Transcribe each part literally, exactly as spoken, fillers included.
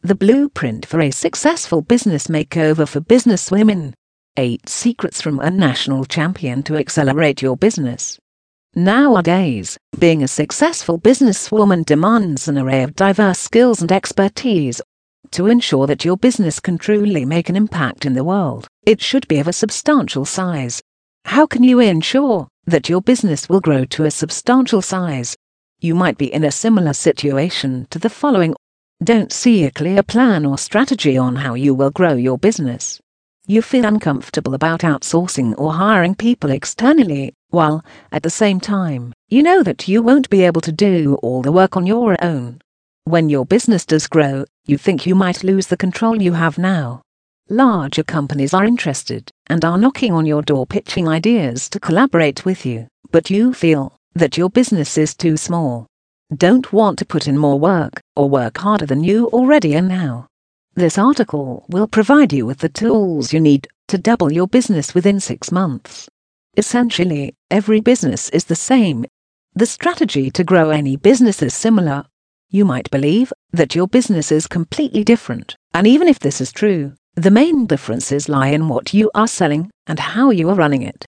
The blueprint for a successful business makeover for business women. Eight secrets from a national champion to accelerate your business. Nowadays, being a successful businesswoman demands an array of diverse skills and expertise. To ensure that your business can truly make an impact in the world, it should be of a substantial size. How can you ensure that your business will grow to a substantial size? You might be in a similar situation to the following. Don't see a clear plan or strategy on how you will grow your business. You feel uncomfortable about outsourcing or hiring people externally, while, at the same time, you know that you won't be able to do all the work on your own. When your business does grow, you think you might lose the control you have now. Larger companies are interested and are knocking on your door pitching ideas to collaborate with you, but you feel that your business is too small. Don't want to put in more work or work harder than you already are now. This article will provide you with the tools you need to double your business within six months. Essentially, every business is the same. The strategy to grow any business is similar. You might believe that your business is completely different, and even if this is true, the main differences lie in what you are selling and how you are running it.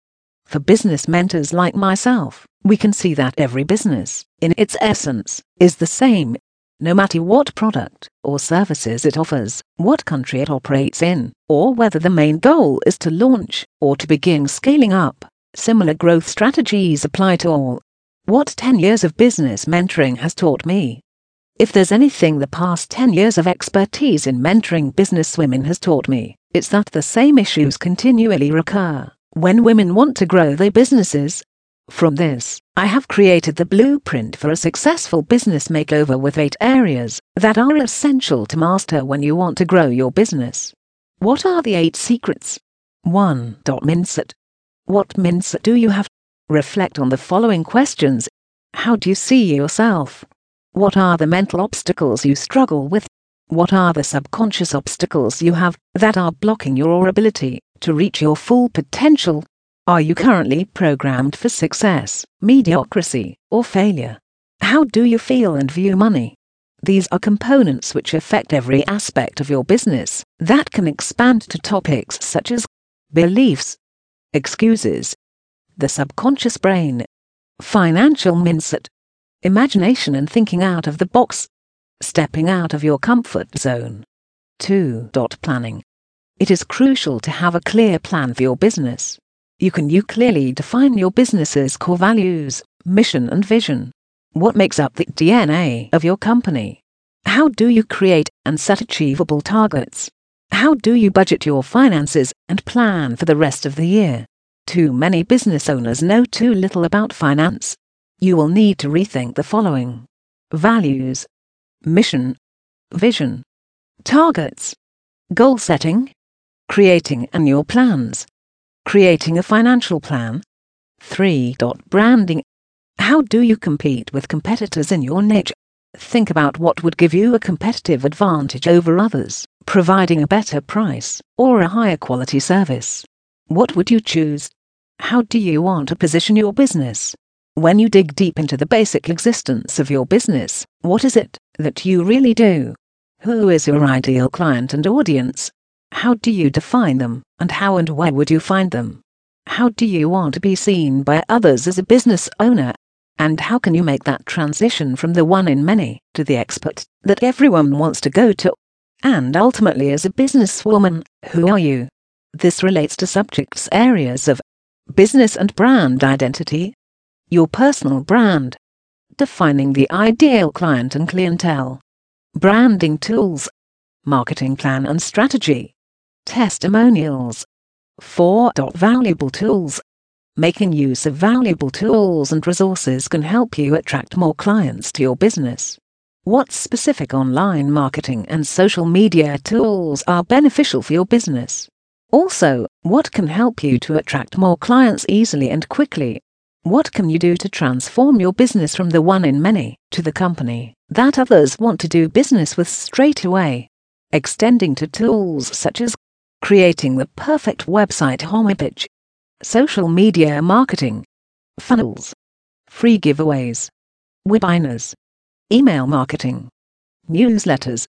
For business mentors like myself, we can see that every business, in its essence, is the same, no matter what product or services it offers, what country it operates in, or whether the main goal is to launch or to begin scaling up. Similar growth strategies apply to all. What ten years of business mentoring has taught me. If there's anything the past ten years of expertise in mentoring business women has taught me, it's that the same issues continually recur when women want to grow their businesses. From this, I have created the blueprint for a successful business makeover with eight areas that are essential to master when you want to grow your business. What are the eight secrets? one. Mindset. What mindset do you have? Reflect on the following questions. How do you see yourself? What are the mental obstacles you struggle with? What are the subconscious obstacles you have that are blocking your ability to reach your full potential? Are you currently programmed for success, mediocrity, or failure? How do you feel and view money? These are components which affect every aspect of your business that can expand to topics such as beliefs, excuses, the subconscious brain, financial mindset, imagination and thinking out of the box, stepping out of your comfort zone. two. Planning. It is crucial to have a clear plan for your business. You can you clearly define your business's core values, mission and vision. What makes up the D N A of your company? How do you create and set achievable targets? How do you budget your finances and plan for the rest of the year? Too many business owners know too little about finance. You will need to rethink the following. Values, mission, vision, targets, goal setting, creating annual plans, creating a financial plan. three. Branding. How do you compete with competitors in your niche? Think about what would give you a competitive advantage over others, providing a better price or a higher quality service. What would you choose? How do you want to position your business? When you dig deep into the basic existence of your business, what is it that you really do? Who is your ideal client and audience? How do you define them, and how and where would you find them? How do you want to be seen by others as a business owner? And how can you make that transition from the one in many to the expert that everyone wants to go to? And ultimately, as a businesswoman, who are you? This relates to subjects areas of business and brand identity, your personal brand, defining the ideal client and clientele, branding tools, marketing plan and strategy, testimonials. four. Valuable tools. Making use of valuable tools and resources can help you attract more clients to your business. What specific online marketing and social media tools are beneficial for your business? Also, what can help you to attract more clients easily and quickly? What can you do to transform your business from the one in many to the company that others want to do business with straight away? Extending to tools such as creating the perfect website homepage, social media marketing, funnels, free giveaways, webinars, email marketing, newsletters,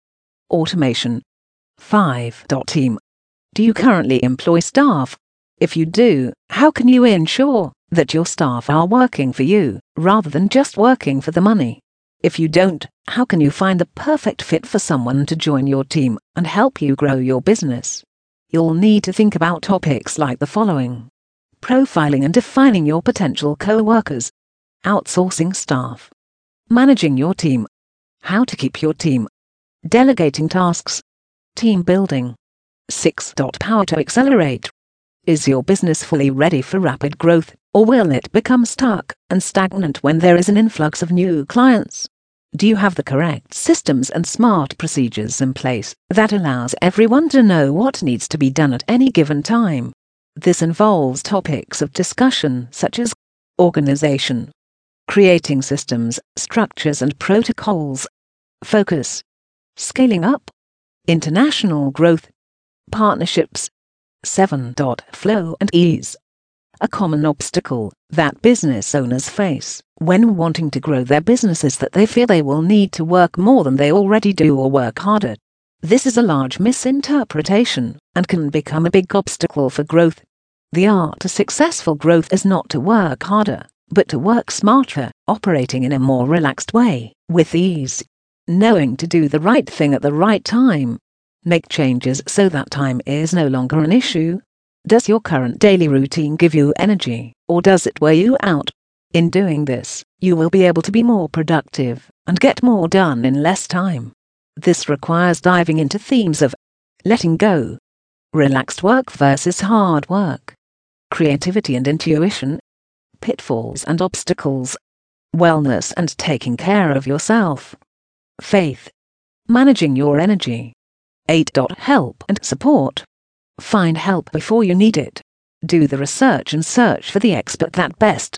Automation. five. Team. Do you currently employ staff? If you do, how can you ensure that your staff are working for you, rather than just working for the money? If you don't, how can you find the perfect fit for someone to join your team and help you grow your business? You'll need to think about topics like the following: profiling and defining your potential co-workers, outsourcing staff, managing your team, how to keep your team, delegating tasks, team building. six. Power to accelerate. Is your business fully ready for rapid growth, or will it become stuck and stagnant when there is an influx of new clients? Do you have the correct systems and smart procedures in place that allows everyone to know what needs to be done at any given time? This involves topics of discussion such as organization, creating systems, structures and protocols, focus, scaling up, international growth, partnerships. seven. Flow and ease. A common obstacle that business owners face when wanting to grow their business is that they feel they will need to work more than they already do or work harder. This is a large misinterpretation and can become a big obstacle for growth. The art to successful growth is not to work harder, but to work smarter, operating in a more relaxed way, with ease, knowing to do the right thing at the right time. Make changes so that time is no longer an issue. Does your current daily routine give you energy, or does it wear you out? In doing this, you will be able to be more productive and get more done in less time. This requires diving into themes of letting go, relaxed work versus hard work, creativity and intuition, pitfalls and obstacles, wellness and taking care of yourself, faith, managing your energy. eight. Help and support. Find help before you need it. Do the research and search for the expert that best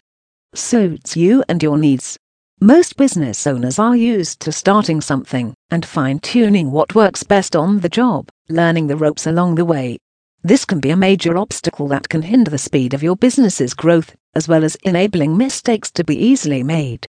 suits you and your needs. Most business owners are used to starting something and fine-tuning what works best on the job, learning the ropes along the way. This can be a major obstacle that can hinder the speed of your business's growth, as well as enabling mistakes to be easily made.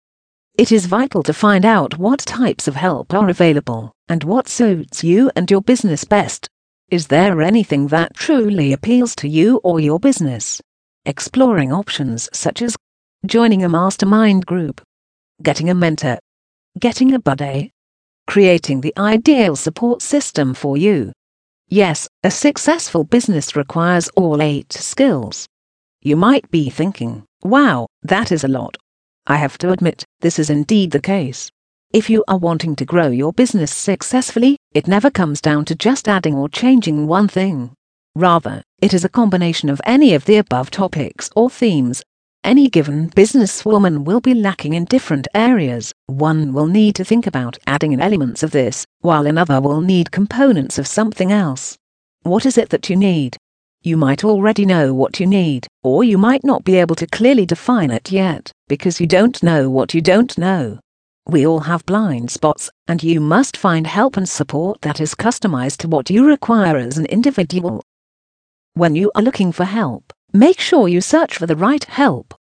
It is vital to find out what types of help are available and what suits you and your business best. Is there anything that truly appeals to you or your business? Exploring options such as joining a mastermind group, getting a mentor, getting a buddy, creating the ideal support system for you. Yes, a successful business requires all eight skills. You might be thinking, wow, that is a lot. I have to admit, this is indeed the case. If you are wanting to grow your business successfully, it never comes down to just adding or changing one thing. Rather, it is a combination of any of the above topics or themes. Any given businesswoman will be lacking in different areas. One will need to think about adding in elements of this, while another will need components of something else. What is it that you need? You might already know what you need, or you might not be able to clearly define it yet, because you don't know what you don't know. We all have blind spots, and you must find help and support that is customized to what you require as an individual. When you are looking for help, make sure you search for the right help.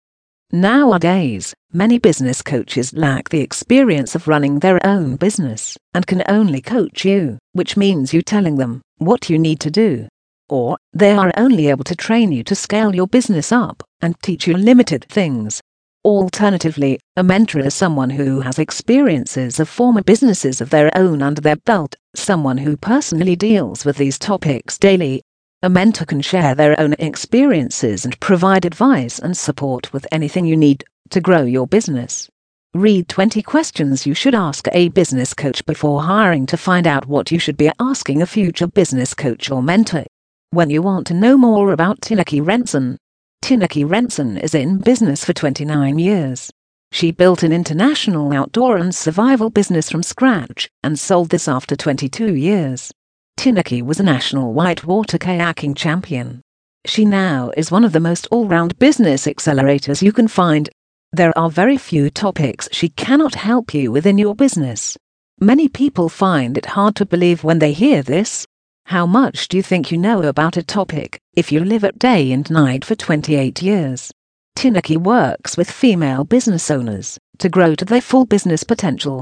Nowadays, many business coaches lack the experience of running their own business and can only coach you, which means you telling them what you need to do. Or, they are only able to train you to scale your business up and teach you limited things. Alternatively, a mentor is someone who has experiences of former businesses of their own under their belt, someone who personally deals with these topics daily. A mentor can share their own experiences and provide advice and support with anything you need to grow your business. Read twenty questions you should ask a business coach before hiring to find out what you should be asking a future business coach or mentor. When you want to know more about Tineke Renson, Tineke Renson is in business for twenty-nine years. She built an international outdoor and survival business from scratch and sold this after twenty-two years. Tineke was a national whitewater kayaking champion. She now is one of the most all-round business accelerators you can find. There are very few topics she cannot help you with in your business. Many people find it hard to believe when they hear this. How much do you think you know about a topic if you live it day and night for twenty-eight years? Tineke works with female business owners to grow to their full business potential.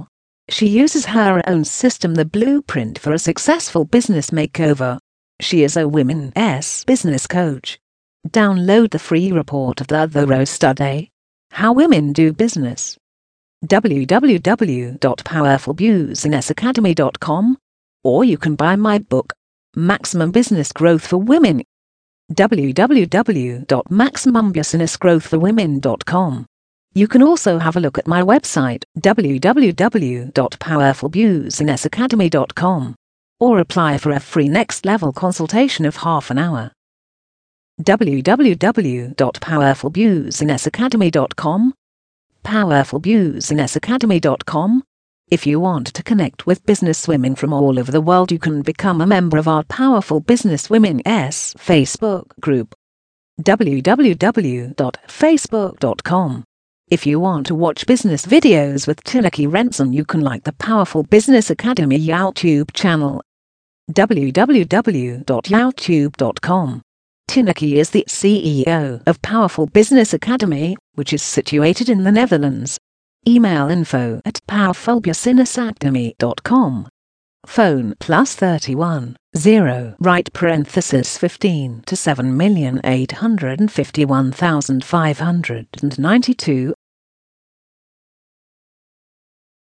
She uses her own system, the blueprint for a successful business makeover. She is a women's business coach. Download the free report of the thorough study. How Women Do Business. w w w dot powerful business academy dot com, or you can buy my book, Maximum Business Growth for Women. w w w dot maximum business growth for women dot com. You can also have a look at my website, w w w dot powerful business academy dot com, or apply for a free next level consultation of half an hour. w w w dot powerful business academy dot com, powerful business academy dot com. If you want to connect with businesswomen from all over the world, you can become a member of our Powerful Businesswomen's Facebook group. w w w dot facebook dot com. If you want to watch business videos with Tineke Renson, you can like the Powerful Business Academy YouTube channel. w w w dot youtube dot com. Tineke is the C E O of Powerful Business Academy, which is situated in the Netherlands. Email info at powerful business academy dot com. Phone plus thirty-one, zero, right parenthesis fifteen to seven million eight hundred fifty-one thousand five hundred ninety-two.